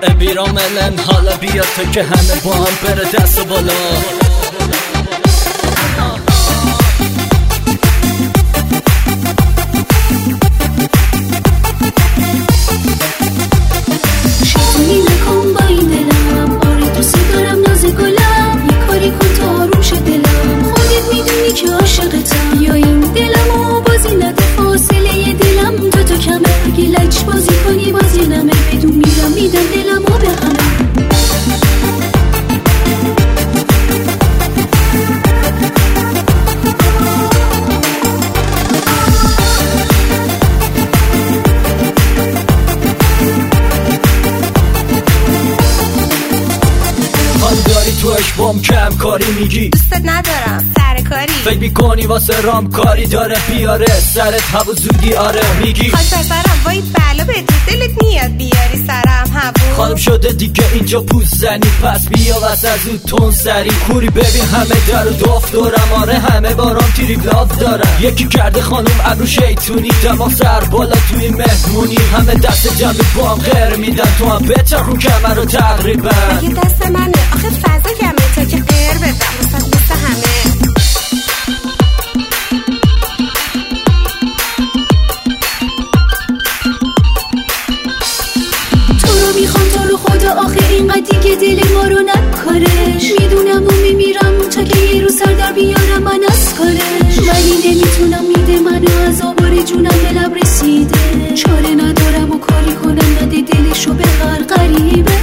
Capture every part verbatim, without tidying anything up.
بیراملن حالا بیا تا که همه با هم بره دست و بالا. شیطونی نکن با این دلم، آره دوست دارم ناز گلم، یه کاری کن تا آروم شه دلم، خودت میدونی که عاشقتم، یا این دلمو بازی نده فاصله دلم تو تو کمه، اگه لج بازی کنی بازی نمه، بدون میرم میدم دلمو به همه. توش بام کم کاری میگی دوستت ندارم سر کاری، فکر میکنی واسه رام کاری داره بیاره سرت هوا زودی آره میگی خاک پسرم وای بلا بدی دلت میاد بیاری سرم هوا. خانم شده دیگه اینجا پوست زنی پس بیا واسه از اون تون سری کوری ببین همه در و داف دارم آره همه بارام تیری بلاف دارم یکی کرده خانم ابرو شیطونی دماغ سر بالا توی مهمونی همه دست جمعی با هم غیر میدن تو هم بچرخون کمر رو تقریبا اگه دست منه آخه فضا کمه تا که غیر بدم مثلا مثل همه. میخوام تو رو خدا آخه اینقدر دیگه دل ما رو نکارش، میدونم و میمیرم تا که یه رو سر در بیارم من از کارش، ولی نمیتونم میده منو از آبار جونم به لب رسیده، چاره ندارم و کاری کنم نده دلشو به غرغریبه.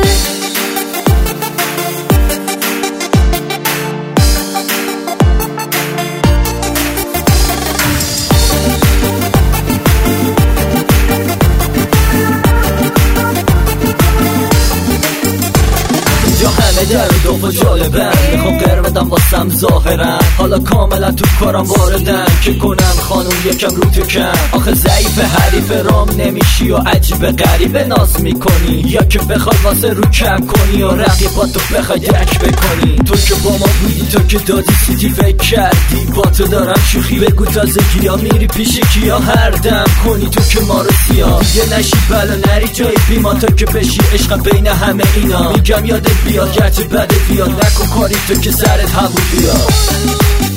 همه در و دوفا جالبن میخوام غیر بدم واسم ظاهرن حالا کاملا تو کارم واردن که کنم خانوم یکم رو تو کم آخه ضعیف حریف رام نمیشی و عجیب غریبه ناز میکنی یا که بخوای واسه رو کم کنی و رقیباتو بخوای درک بکنی تو که با ما بودی تو که دادی سیتی فکر کردی با تو دارم شوخی بگو تازگی یا میری پیش کیا هر دم کنی تو که ما رو سیاه یه نشی بلا نری جای بیما تا که بشی عشق بین همه اینا میگم یادت بیاد گرچه بده بیاد نکن کاری تو که سرت همون بیاد.